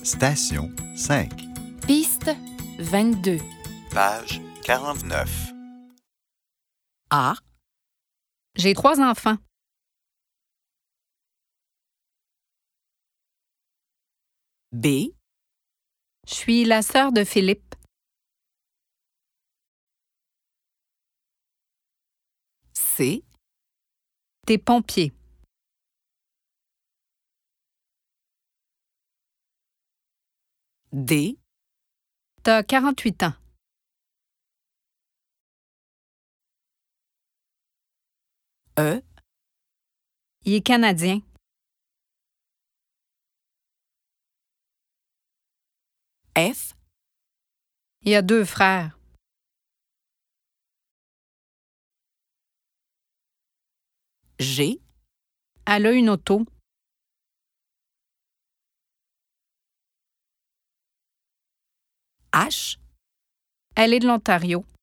Station 5. Piste 22. Page 49. A. J'ai 3 enfants. B. Je suis la sœur de Philippe. C. T'es pompier. D. T'as 48 ans. E. Il est canadien. F. Il a 2 frères. G. Elle a une auto. H. Elle est de l'Ontario.